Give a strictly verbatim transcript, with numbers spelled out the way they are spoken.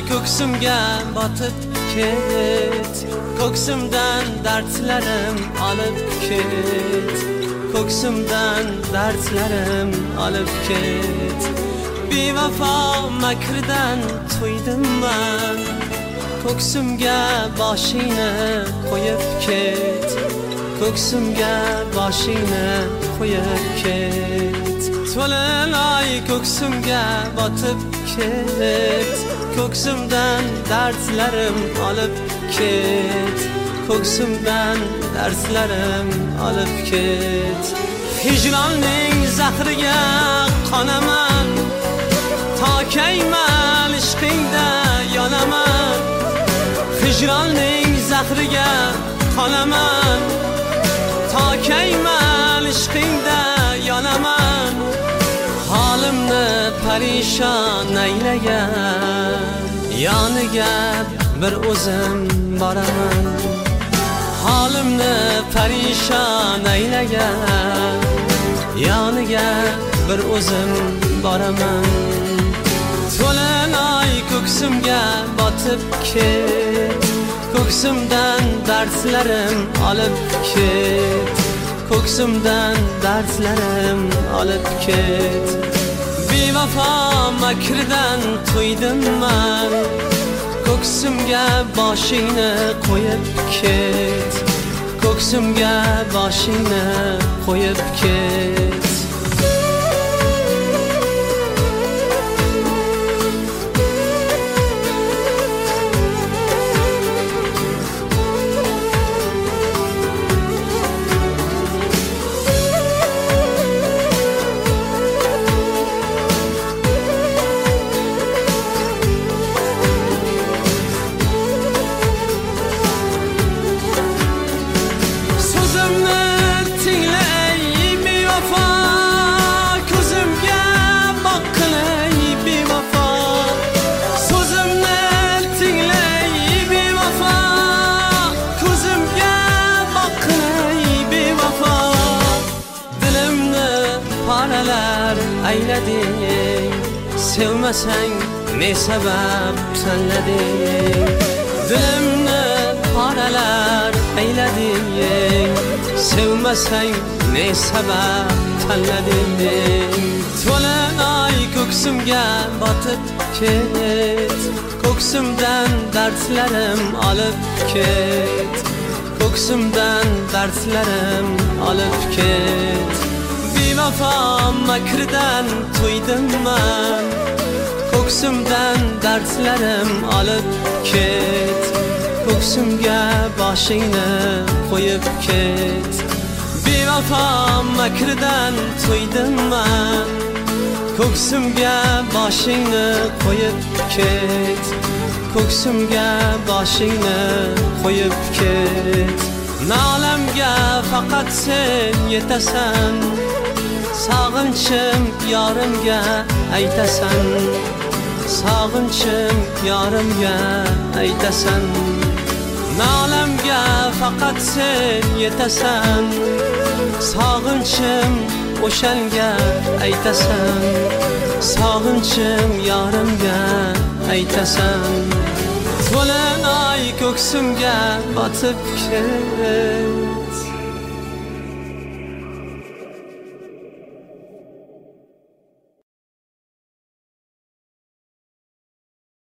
ko'ksimga botib ket, ko'ksimdan dardlarim olib ket, ko'ksimdan dardlarim olib ket. Bevafo makridan to'ydim men, ko'ksimga boshingni qo'yib ket, ko'ksimga boshingni qo'yib ket. To'lin oy ko'ksimga botib ket, ko'ksimdan dardlarim olib ket, ko'ksimdan dardlarim olib ket. Hijronning zahriga qonaman, tokayman ishqingda yonaman. Hijronning zahriga qonaman, tokayman ishqingda yonaman. Halimni parishon aylagan, yoniga bir o'zim boraman. Halimni parishon aylagan, yoniga bir o'zim boraman. To'lin oy ko'ksimga botib ket, ko'ksimdan dardlarim olib ket, ko'ksimdan dardlarim olib ket. Bevafo makridan to'ydim men, ko'ksimga boshingni qo'yib ket, ko'ksimga boshingni qo'yib ket. Aylading, sevmasang ne sabab tanlading. Dilimni paralar aylading, sevmasang ne sabab tanlading. To'lin oy ko'ksimga botib ket, ko'ksimdan dardlarim olib ket, ko'ksimdan dardlarim olib ket. Bevafo makridan to'ydim men, ko'ksimdan dardlarim olib ket, ko'ksimga boshingni qo'yib ket. Bevafo makridan to'ydim men, ko'ksimga boshingni qo'yib ket, ko'ksimga boshingni qo'yib ket. Nalamga faqat sen yetasan, sog'inchim yorimga aytasan, sog'inchim yorimga aytasan. Nalamga faqat sen yetasan, sog'inchim o'shanga aytasan, sog'inchim yorimga aytasan. To'lin oy ko'ksimga botib ket,